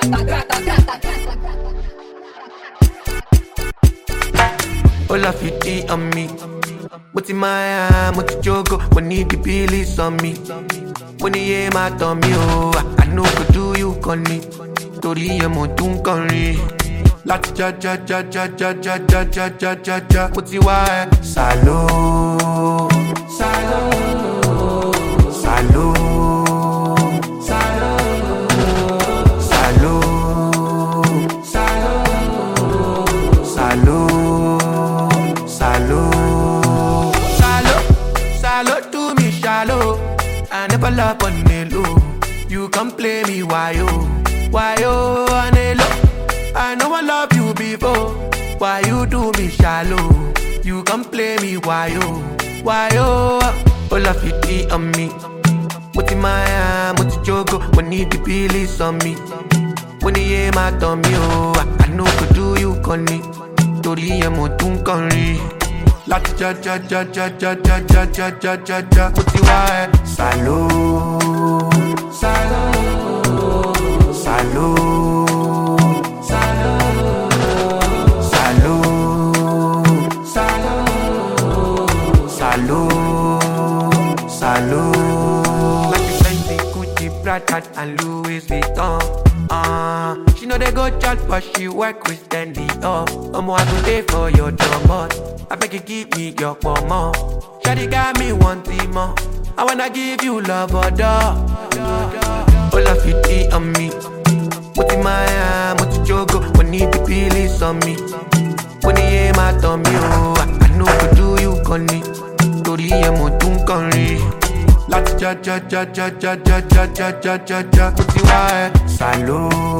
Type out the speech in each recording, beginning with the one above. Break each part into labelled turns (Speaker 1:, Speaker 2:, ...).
Speaker 1: All of it on me. But in my mo ti jogo, we need the police on me. When you hear my tummy, oh, I know could do you con me. Tori e mo tun conrin. Láti ja. Mo ti wá ẹ. Salo. Salo, do me shallow. I never love on the low. You can play me why oh, on the low. I know I love you before. Why you do me shallow? You can play me why oh. All of it on me. What in my what you jogo? We need the police on me. When you hear my tummy, oh, I know could do you con me. Tori e mo tun conrin. Láti ja. Mo ti wá ẹ. Salo. Like you say, the Gucci, Prada, and Louis Vuitton. She know they go church, but she work with Stanley. I go pay for your drummer. I beg you give me your mama. Shawty got me wanting more. I wanna give you love or dog. All of it on me. What in my what you jogo? We need the police on me. When you hear my tummy, oh, I know could do you con me. Tori e mo tun conrin. Láti ja. Mo ti wá ẹ. Salo.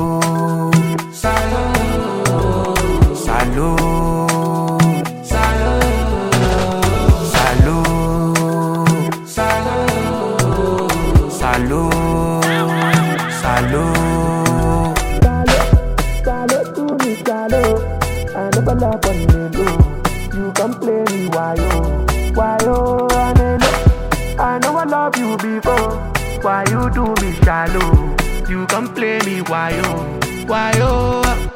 Speaker 1: Salo, do me salo. I never love on the low. You can play me why oh, on the low. I know I love you before. Why you do me shallow? You can play me why oh.